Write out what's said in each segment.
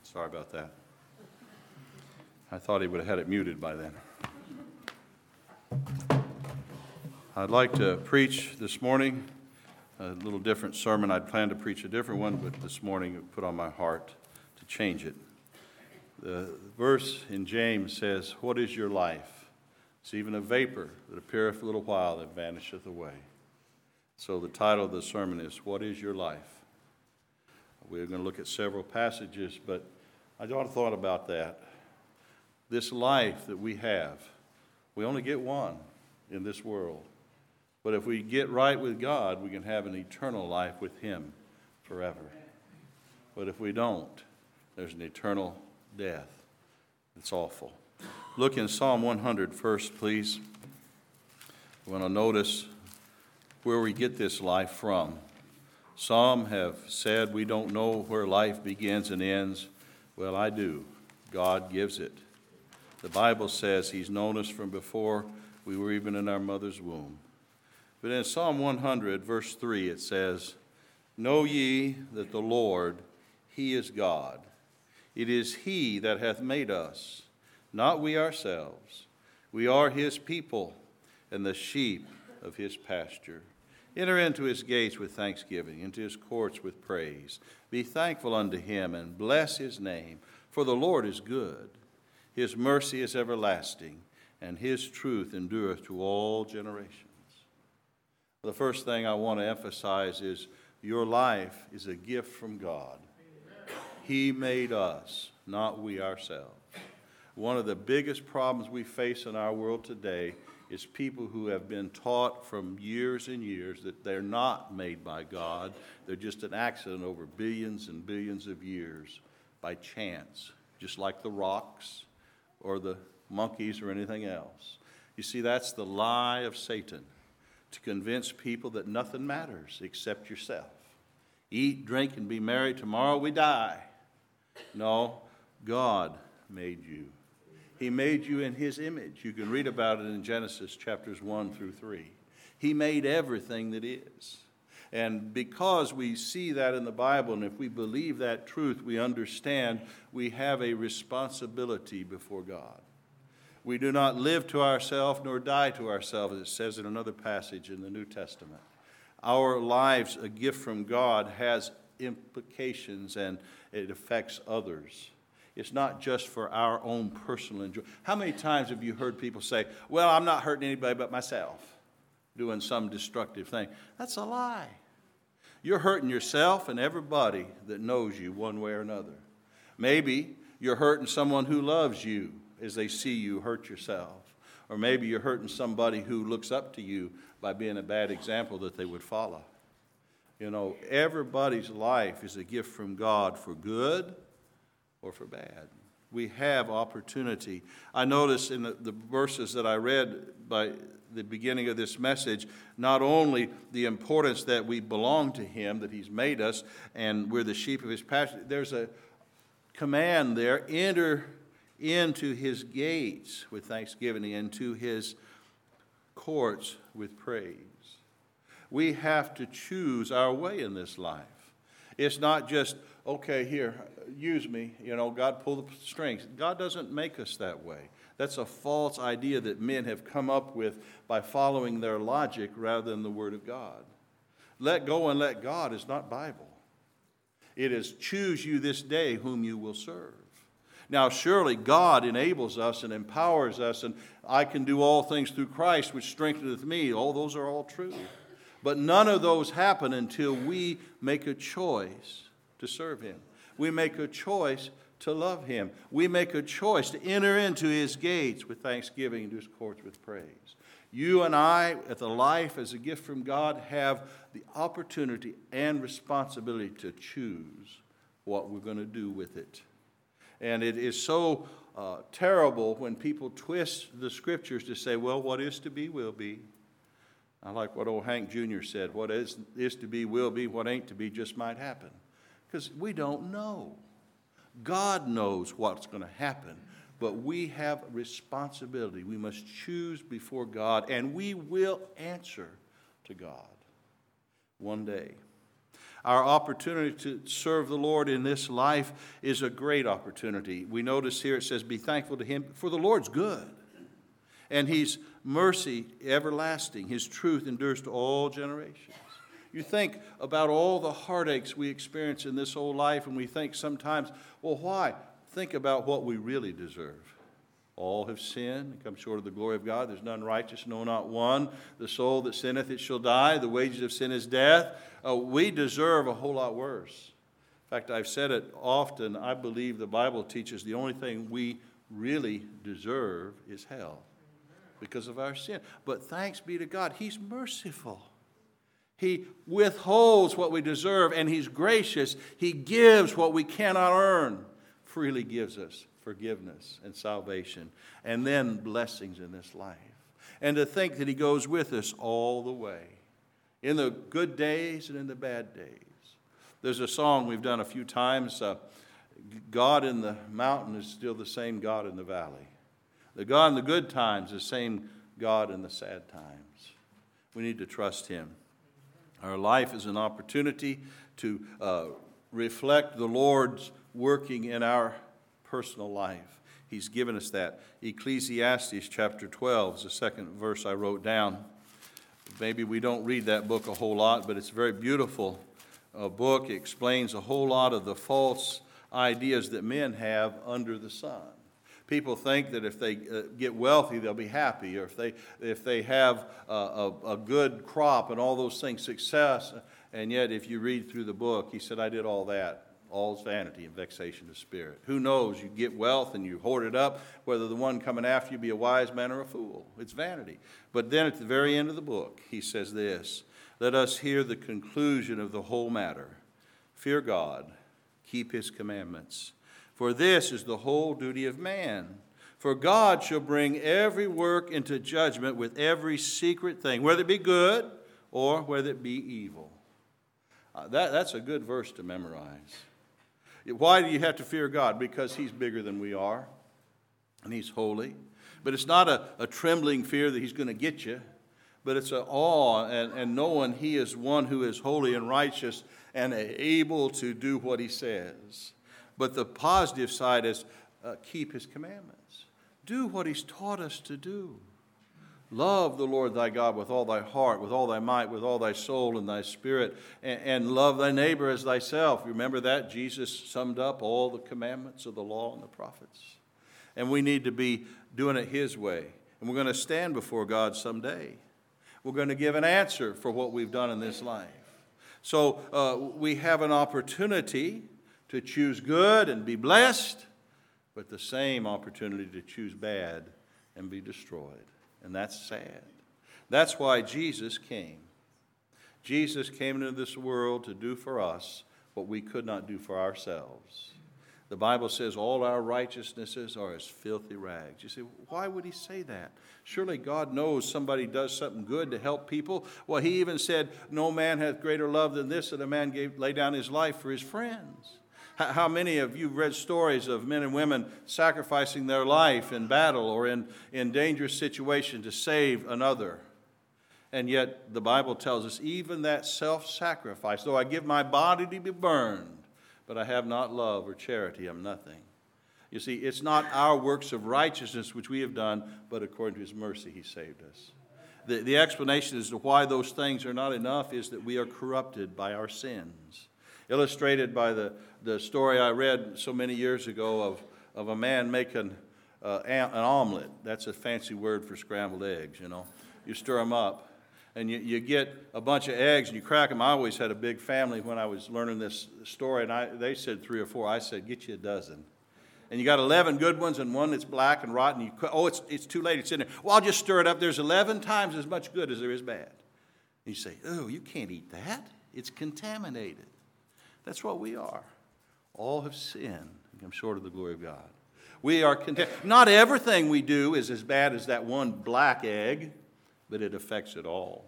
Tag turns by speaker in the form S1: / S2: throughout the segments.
S1: Sorry about that. I thought he would have had it muted by then. I'd like to preach this morning a little different sermon. I'd planned to preach a different one, but this morning it put on my heart to change it. The verse in James says, "What is your life? It's even a vapor that appeareth a little while, that vanisheth away." So the title of the sermon is, "What is your life?" We're going to look at several passages, but I thought about that. This life that we have, we only get one in this world. But if we get right with God, we can have an eternal life with Him forever. But if we don't, there's an eternal death. It's awful. Look in Psalm 100 first, please. We want to notice where we get this life from. Some have said we don't know where life begins and ends. Well, I do. God gives it. The Bible says He's known us from before we were even in our mother's womb. But in Psalm 100, verse 3, it says, "Know ye that the Lord, He is God. It is He that hath made us, not we ourselves. We are His people, and the sheep of His pasture. Enter into His gates with thanksgiving, into His courts with praise. Be thankful unto Him, and bless His name. For the Lord is good. His mercy is everlasting, and His truth endureth to all generations." The first thing I want to emphasize is your life is a gift from God. He made us, not we ourselves. One of the biggest problems we face in our world today is people who have been taught from years and years that they're not made by God. They're just an accident over billions and billions of years by chance, just like the rocks or the monkeys or anything else. You see, that's the lie of Satan, to convince people that nothing matters except yourself. Eat, drink, and be merry. Tomorrow we die. No, God made you. He made you in His image. You can read about it in Genesis chapters 1 through 3. He made everything that is. And because we see that in the Bible, and if we believe that truth, we understand we have a responsibility before God. We do not live to ourselves nor die to ourselves, as it says in another passage in the New Testament. Our lives, a gift from God, has implications and it affects others. It's not just for our own personal enjoyment. How many times have you heard people say, "Well, I'm not hurting anybody but myself," doing some destructive thing? That's a lie. You're hurting yourself and everybody that knows you one way or another. Maybe you're hurting someone who loves you as they see you hurt yourself. Or maybe you're hurting somebody who looks up to you by being a bad example that they would follow. You know, everybody's life is a gift from God for good or for bad. We have opportunity. I noticed in the verses that I read by the beginning of this message, not only the importance that we belong to Him, that He's made us, and we're the sheep of His pasture. There's a command there, enter into His gates with thanksgiving, into His courts with praise. We have to choose our way in this life. It's not just, okay, here, use me, God pull the strings. God doesn't make us that way. That's a false idea that men have come up with by following their logic rather than the Word of God. Let go and let God is not Bible. It is choose you this day whom you will serve. Now, surely God enables us and empowers us, and I can do all things through Christ, which strengtheneth me. All those are all true. But none of those happen until we make a choice to serve Him. We make a choice to love Him. We make a choice to enter into His gates with thanksgiving and His courts with praise. You and I, at the life as a gift from God, have the opportunity and responsibility to choose what we're going to do with it. And it is so terrible when people twist the Scriptures to say, well, what is to be will be. I like what old Hank Jr. said, what is to be will be, what ain't to be just might happen. Because we don't know. God knows what's going to happen, but we have responsibility. We must choose before God, and we will answer to God one day. Our opportunity to serve the Lord in this life is a great opportunity. We notice here it says, be thankful to Him, for the Lord's good. And His mercy everlasting. His truth endures to all generations. You think about all the heartaches we experience in this old life, and we think sometimes, well, why? Think about what we really deserve. All have sinned and come short of the glory of God. There's none righteous, no, not one. The soul that sinneth, it shall die. The wages of sin is death. We deserve a whole lot worse. In fact, I've said it often. I believe the Bible teaches the only thing we really deserve is hell because of our sin. But thanks be to God, He's merciful. He withholds what we deserve, and He's gracious. He gives what we cannot earn. Freely gives us forgiveness and salvation, and then blessings in this life. And to think that He goes with us all the way, in the good days and in the bad days. There's a song we've done a few times, God in the mountain is still the same God in the valley. The God in the good times is the same God in the sad times. We need to trust Him. Our life is an opportunity to reflect the Lord's working in our personal life. He's given us that. Ecclesiastes chapter 12 is the second verse I wrote down. Maybe we don't read that book a whole lot, but it's a very beautiful book. It explains a whole lot of the false ideas that men have under the sun. People think that if they get wealthy, they'll be happy, or if they have a good crop and all those things, success. And yet, if you read through the book, he said, I did all that. All's vanity and vexation of spirit. Who knows? You get wealth and you hoard it up, whether the one coming after you be a wise man or a fool. It's vanity. But then at the very end of the book, he says this, let us hear the conclusion of the whole matter. Fear God, keep His commandments. For this is the whole duty of man. For God shall bring every work into judgment with every secret thing, whether it be good or whether it be evil. That's a good verse to memorize. Why do you have to fear God? Because He's bigger than we are, and He's holy. But it's not a trembling fear that He's going to get you, but it's an awe and knowing He is one who is holy and righteous and able to do what He says. But the positive side is keep His commandments. Do what He's taught us to do. Love the Lord thy God with all thy heart, with all thy might, with all thy soul and thy spirit, and love thy neighbor as thyself. Remember that? Jesus summed up all the commandments of the law and the prophets. And we need to be doing it His way. And we're going to stand before God someday. We're going to give an answer for what we've done in this life. So we have an opportunity to choose good and be blessed, but the same opportunity to choose bad and be destroyed. And that's sad. That's why Jesus came. Jesus came into this world to do for us what we could not do for ourselves. The Bible says all our righteousnesses are as filthy rags. You say, why would He say that? Surely God knows somebody does something good to help people. Well, He even said, no man hath greater love than this, that a man lay down his life for his friends. How many of you read stories of men and women sacrificing their life in battle or in dangerous situation to save another? And yet the Bible tells us even that self-sacrifice, though I give my body to be burned, but I have not love or charity, I'm nothing. You see, it's not our works of righteousness which we have done, but according to His mercy He saved us. The explanation as to why those things are not enough is that we are corrupted by our sins. Illustrated by the story I read so many years ago of a man making an omelet. That's a fancy word for scrambled eggs, you know. You stir them up, and you get a bunch of eggs, and you crack them. I always had a big family when I was learning this story, and they said 3 or 4. I said, get you a dozen. And you got 11 good ones and one that's black and rotten. It's too late. It's in there. Well, I'll just stir it up. There's 11 times as much good as there is bad. And you say, oh, you can't eat that. It's contaminated. That's what we are. All have sinned and come short of the glory of God. We are not everything we do is as bad as that one black egg, but it affects it all.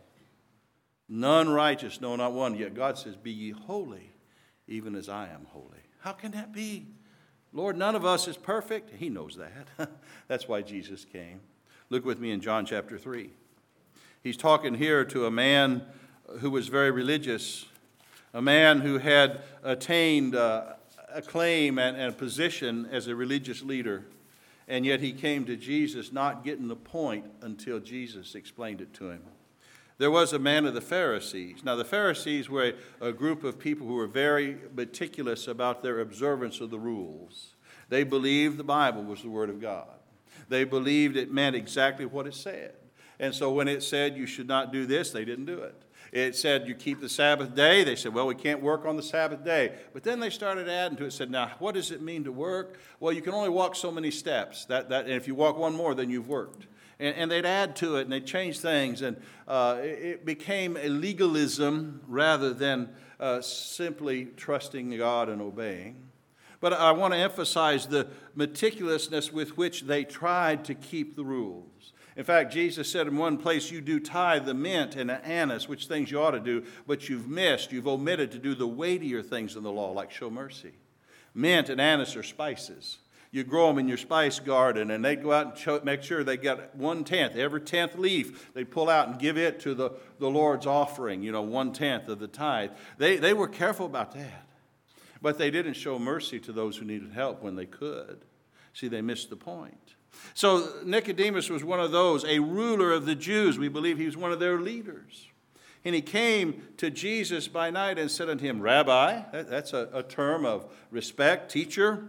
S1: None righteous, no, not one. Yet God says, be ye holy, even as I am holy. How can that be? Lord, none of us is perfect. He knows that. That's why Jesus came. Look with me in John chapter 3. He's talking here to a man who was very religious, a man who had attained acclaim and position as a religious leader, and yet he came to Jesus not getting the point until Jesus explained it to him. There was a man of the Pharisees. Now, the Pharisees were a group of people who were very meticulous about their observance of the rules. They believed the Bible was the Word of God. They believed it meant exactly what it said. And so when it said you should not do this, they didn't do it. It said you keep the Sabbath day. They said, well, we can't work on the Sabbath day. But then they started adding to it, said, now, what does it mean to work? Well, you can only walk so many steps. And if you walk one more, then you've worked. And they'd add to it, and they'd change things. And it became a legalism rather than simply trusting God and obeying. But I want to emphasize the meticulousness with which they tried to keep the rules. In fact, Jesus said in one place, you do tithe the mint and the anise, which things you ought to do, but you've omitted to do the weightier things in the law, like show mercy. Mint and anise are spices. You grow them in your spice garden, and they'd go out and make sure they got 1/10. Every 10th leaf, they'd pull out and give it to the Lord's offering, 1/10 of the tithe. They were careful about that. But they didn't show mercy to those who needed help when they could. See, they missed the point. So Nicodemus was one of those, a ruler of the Jews. We believe he was one of their leaders. And he came to Jesus by night and said unto him, Rabbi, that's a term of respect, teacher.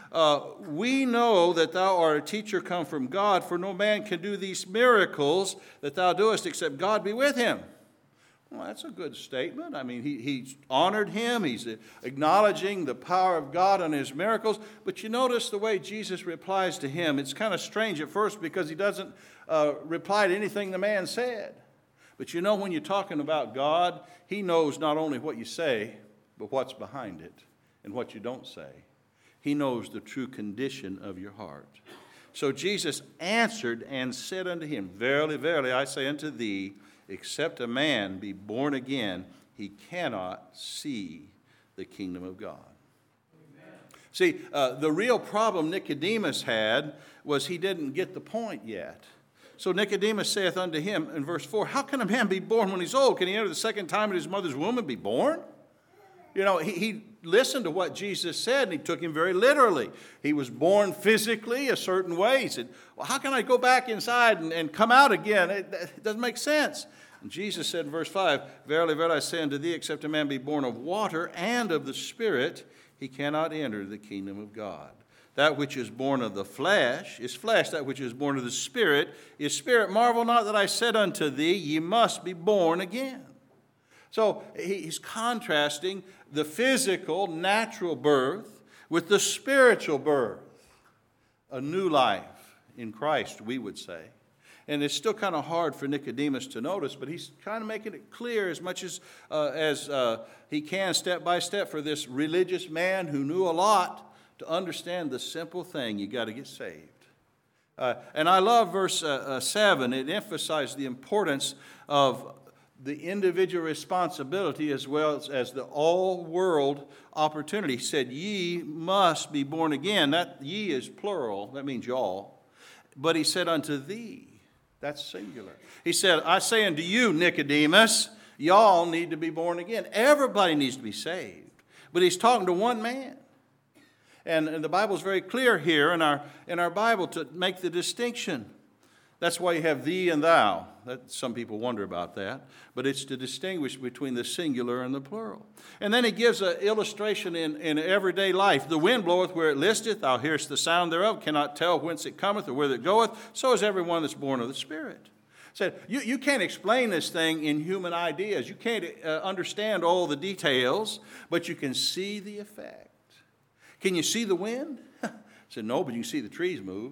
S1: We know that thou art a teacher come from God, for no man can do these miracles that thou doest except God be with him. Well, that's a good statement. I mean, he's honored him. He's acknowledging the power of God and his miracles. But you notice the way Jesus replies to him. It's kind of strange at first because he doesn't reply to anything the man said. But when you're talking about God, he knows not only what you say, but what's behind it and what you don't say. He knows the true condition of your heart. So Jesus answered and said unto him, Verily, verily, I say unto thee, except a man be born again, he cannot see the kingdom of God. Amen. See, the real problem Nicodemus had was he didn't get the point yet. So Nicodemus saith unto him in verse 4, how can a man be born when he's old? Can he enter the second time in his mother's womb and be born? He listened to what Jesus said, and he took him very literally. He was born physically a certain way. He said, well, how can I go back inside and come out again? It doesn't make sense. And Jesus said in verse 5, Verily, verily, I say unto thee, except a man be born of water and of the Spirit, he cannot enter the kingdom of God. That which is born of the flesh is flesh. That which is born of the Spirit is spirit. Marvel not that I said unto thee, ye must be born again. So he's contrasting the physical, natural birth with the spiritual birth. A new life in Christ, we would say. And it's still kind of hard for Nicodemus to notice, but he's kind of making it clear as much as he can, step by step, for this religious man who knew a lot to understand the simple thing: you got to get saved. And I love verse 7. It emphasized the importance of the individual responsibility as well as the all-world opportunity. He said, ye must be born again. That ye is plural. That means y'all. But he said unto thee. That's singular. He said, I say unto you, Nicodemus, y'all need to be born again. Everybody needs to be saved. But he's talking to one man. And the Bible's very clear here in our Bible to make the distinction. That's why you have thee and thou. Some people wonder about that. But it's to distinguish between the singular and the plural. And then he gives an illustration in everyday life. The wind bloweth where it listeth. Thou hearest the sound thereof, cannot tell whence it cometh or whither it goeth. So is everyone that's born of the Spirit. Said, you can't explain this thing in human ideas. You can't understand all the details, but you can see the effect. Can you see the wind? I said, no, but you can see the trees move.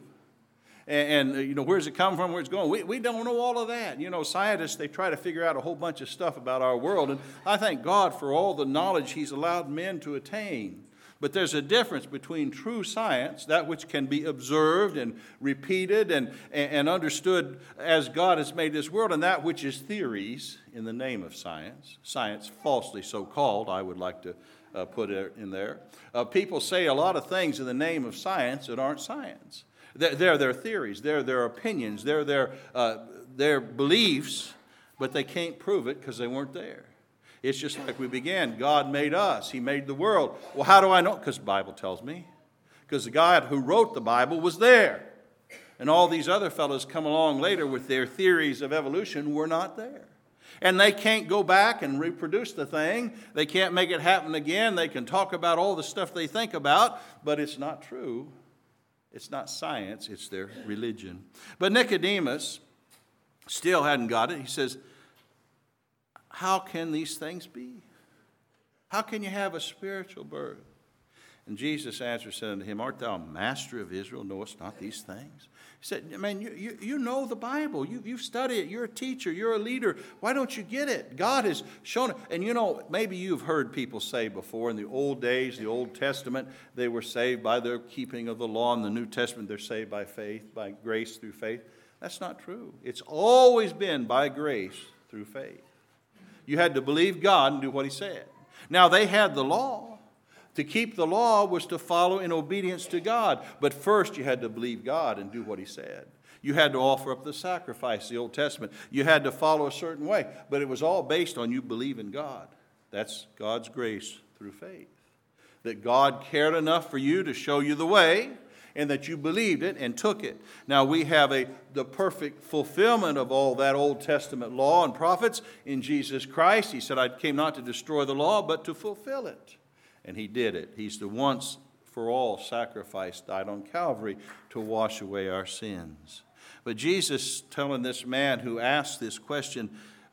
S1: And where's it come from, where it's going? We don't know all of that. Scientists, they try to figure out a whole bunch of stuff about our world. And I thank God for all the knowledge he's allowed men to attain. But there's a difference between true science, that which can be observed and repeated and understood as God has made this world, and that which is theories in the name of science. Science falsely so called, I would like to put it in there. People say a lot of things in the name of science that aren't science. They're their theories, they're their opinions, they're their beliefs, but they can't prove it because they weren't there. It's just like we began. God made us. He made the world. Well, how do I know? Because the Bible tells me. Because the God who wrote the Bible was there. And all these other fellows come along later with their theories of evolution were not there. And they can't go back and reproduce the thing. They can't make it happen again. They can talk about all the stuff they think about, but it's not true. It's not science. It's their religion. But Nicodemus still hadn't got it. He says, how can these things be? How can you have a spiritual birth? And Jesus answered, said unto him, art thou a master of Israel, knowest not these things? He said, man, you know the Bible. You've studied it. You're a teacher. You're a leader. Why don't you get it? God has shown it. And you know, maybe you've heard people say before, in the old days, the Old Testament, they were saved by their keeping of the law. In the New Testament, they're saved by faith, by grace through faith. That's not true. It's always been by grace through faith. You had to believe God and do what He said. Now, they had the law. To keep the law was to follow in obedience to God. But first you had to believe God and do what He said. You had to offer up the sacrifice, the Old Testament. You had to follow a certain way. But it was all based on you believing God. That's God's grace through faith. That God cared enough for you to show you the way, and that you believed it and took it. Now we have the perfect fulfillment of all that Old Testament law and prophets in Jesus Christ. He said, I came not to destroy the law, but to fulfill it. And He did it. He's the once for all sacrifice, died on Calvary to wash away our sins. But Jesus telling this man who asked this question,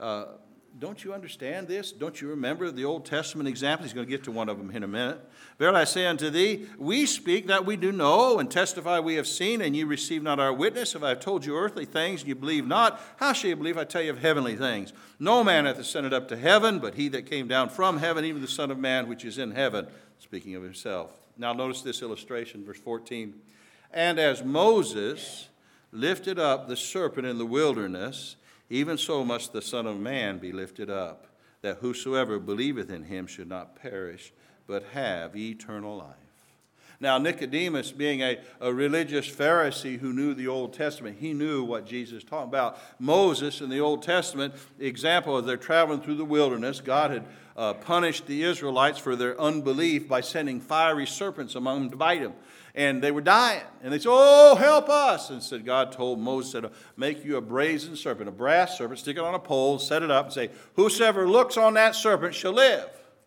S1: don't you understand this? Don't you remember the Old Testament example? He's going to get to one of them in a minute. Verily I say unto thee, we speak that we do know, and testify we have seen, and ye receive not our witness. If I have told you earthly things, and you believe not, how shall you believe I tell you of heavenly things? No man hath ascended up to heaven, but He that came down from heaven, even the Son of Man which is in heaven, speaking of Himself. Now notice this illustration, verse 14. And as Moses lifted up the serpent in the wilderness, even so must the Son of Man be lifted up, that whosoever believeth in Him should not perish, but have eternal life. Now, Nicodemus, being a religious Pharisee who knew the Old Testament, he knew what Jesus was talking about. Moses in the Old Testament, the example of they're traveling through the wilderness, God had punished the Israelites for their unbelief by sending fiery serpents among them to bite them. And they were dying. And they said, oh, help us. And said, God told Moses, said, make you a brazen serpent, a brass serpent, stick it on a pole, set it up, and say, whosoever looks on that serpent shall live.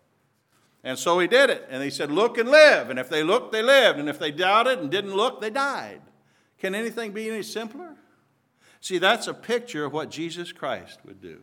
S1: And so he did it. And he said, look and live. And if they looked, they lived. And if they doubted and didn't look, they died. Can anything be any simpler? See, that's a picture of what Jesus Christ would do.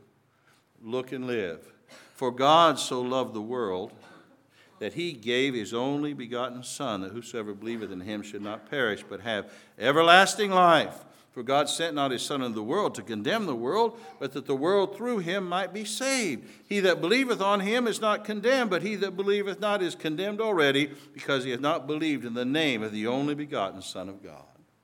S1: Look and live. For God so loved the world that He gave His only begotten Son, that whosoever believeth in Him should not perish, but have everlasting life. For God sent not His Son into the world to condemn the world, but that the world through Him might be saved. He that believeth on Him is not condemned, but he that believeth not is condemned already, because he hath not believed in the name of the only begotten Son of God.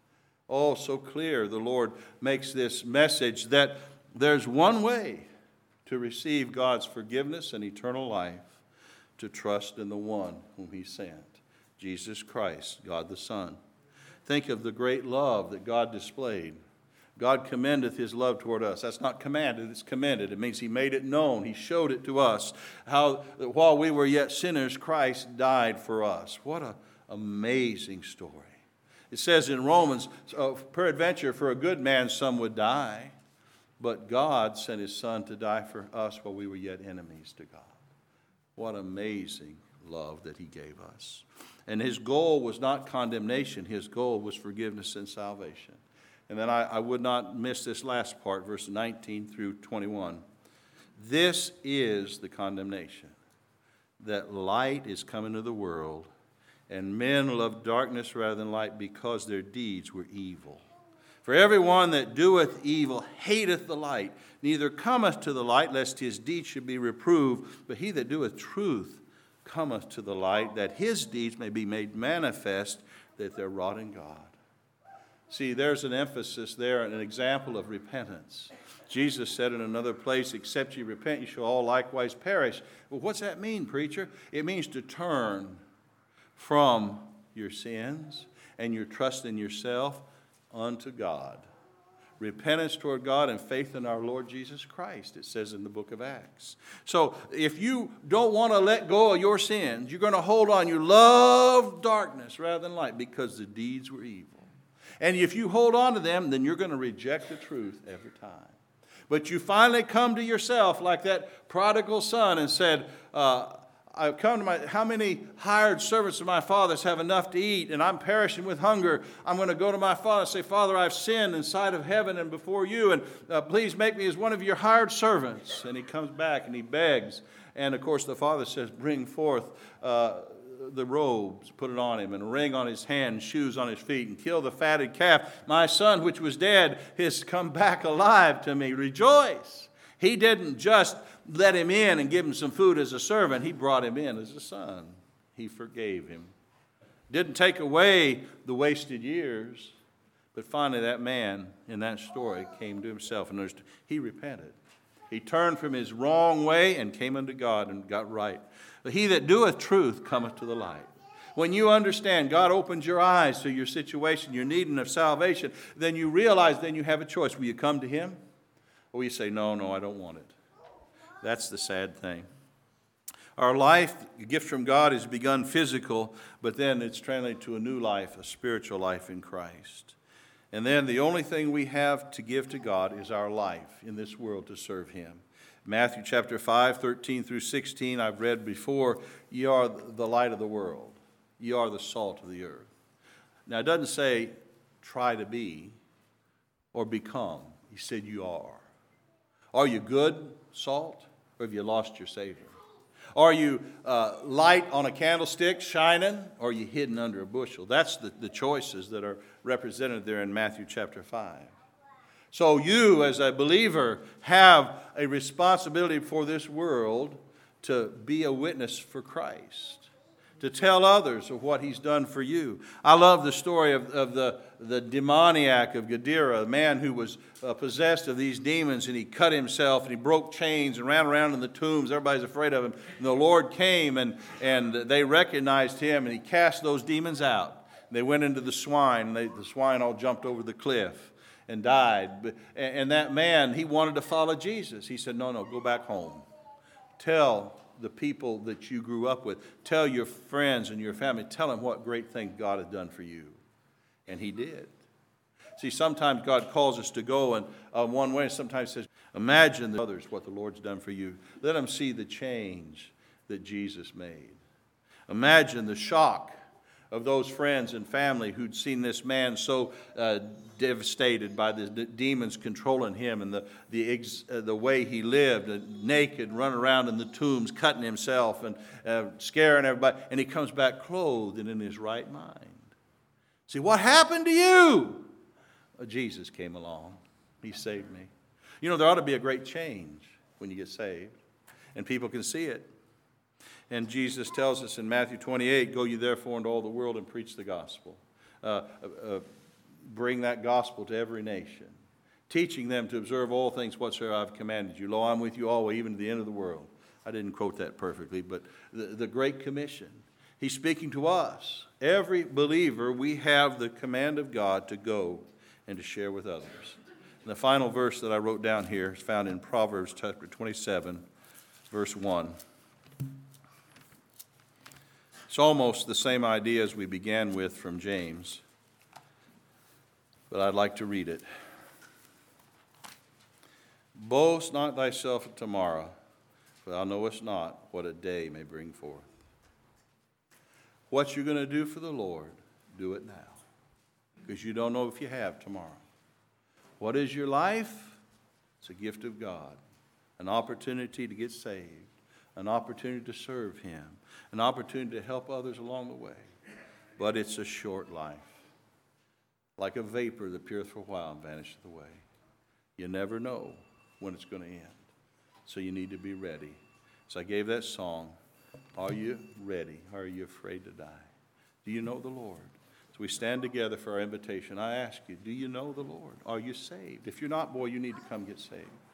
S1: Oh, so clear the Lord makes this message that there's one way to receive God's forgiveness and eternal life, to trust in the one whom He sent, Jesus Christ, God the Son. Think of the great love that God displayed. God commendeth His love toward us. That's not commanded, it's commended. It means He made it known. He showed it to us. How that while we were yet sinners, Christ died for us. What an amazing story. It says in Romans, peradventure for a good man some would die, but God sent His Son to die for us while we were yet enemies to God. What amazing love that He gave us. And His goal was not condemnation. His goal was forgiveness and salvation. And then I would not miss this last part, verse 19 through 21. This is the condemnation, that light is come into the world, and men love darkness rather than light, because their deeds were evil. For everyone that doeth evil hateth the light, neither cometh to the light, lest his deeds should be reproved. But he that doeth truth cometh to the light, that his deeds may be made manifest, that they're wrought in God. See, there's an emphasis there, an example of repentance. Jesus said in another place, except ye repent, ye shall all likewise perish. Well, what's that mean, preacher? It means to turn from your sins and your trust in yourself unto God. repentance toward God and faith in our Lord Jesus Christ, it says in the book of Acts. So if you don't want to let go of your sins, you're going to hold on. You love darkness rather than light because the deeds were evil. And if you hold on to them, then you're going to reject the truth every time. But you finally come to yourself like that prodigal son and said, I've come to how many hired servants of my father's have enough to eat, and I'm perishing with hunger. I'm going to go to my father and say, Father, I've sinned in sight of heaven and before you, and please make me as one of your hired servants. And he comes back and he begs. And of course the father says, bring forth the robes, put it on him, and a ring on his hand, and shoes on his feet, and kill the fatted calf. My son, which was dead, has come back alive to me. Rejoice. He didn't just let him in and give him some food as a servant. He brought him in as a son. He forgave him. Didn't take away the wasted years, but finally that man in that story came to himself and he repented. He turned from his wrong way and came unto God and got right. But he that doeth truth cometh to the light. When you understand, God opens your eyes to your situation, your needing of salvation, then you realize, then you have a choice. Will you come to him? Or will you say, no, I don't want it? That's the sad thing. Our life, the gift from God, is begun physical, but then it's translated to a new life, a spiritual life in Christ. And then the only thing we have to give to God is our life in this world to serve him. Matthew chapter 5, 13 through 16, I've read before, ye are the light of the world. Ye are the salt of the earth. Now, it doesn't say try to be or become. He said you are. Are you good salt, or have you lost your Savior? Are you light on a candlestick shining, or are you hidden under a bushel? That's the choices that are represented there in Matthew chapter 5. So you, as a believer, have a responsibility for this world to be a witness for Christ, to tell others of what he's done for you. I love the story of the demoniac of Gadara, a man who was possessed of these demons, and he cut himself, and he broke chains and ran around in the tombs. Everybody's afraid of him. And the Lord came, and they recognized him, and he cast those demons out. They went into the swine, and the swine all jumped over the cliff and died. And that man, he wanted to follow Jesus. He said, no, go back home. Tell the people that you grew up with. Tell your friends and your family. Tell them what great thing God has done for you. And he did. See, sometimes God calls us to go in one way, and sometimes says, imagine the others what the Lord's done for you. Let them see the change that Jesus made. Imagine the shock of those friends and family who'd seen this man so devastated by the demons controlling him and the way he lived, naked, running around in the tombs, cutting himself and scaring everybody. And he comes back clothed and in his right mind. See, what happened to you? Jesus came along. He saved me. You know, there ought to be a great change when you get saved, and people can see it. And Jesus tells us in Matthew 28, go ye therefore into all the world and preach the gospel. Bring that gospel to every nation, teaching them to observe all things whatsoever I've commanded you. Lo, I'm with you always, even to the end of the world. I didn't quote that perfectly, but the Great Commission. He's speaking to us. Every believer, we have the command of God to go and to share with others. And the final verse that I wrote down here is found in Proverbs chapter 27, verse 1. It's almost the same idea as we began with from James, but I'd like to read it. Boast not thyself of tomorrow, for thou knowest not what a day may bring forth. What you're going to do for the Lord, do it now, because you don't know if you have tomorrow. What is your life? It's a gift of God, an opportunity to get saved, an opportunity to serve him, an opportunity to help others along the way. But it's a short life. Like a vapor that appeareth for a while and vanisheth away. You never know when it's going to end. So you need to be ready. So I gave that song, are you ready? Or are you afraid to die? Do you know the Lord? So we stand together for our invitation. I ask you, do you know the Lord? Are you saved? If you're not, boy, you need to come get saved.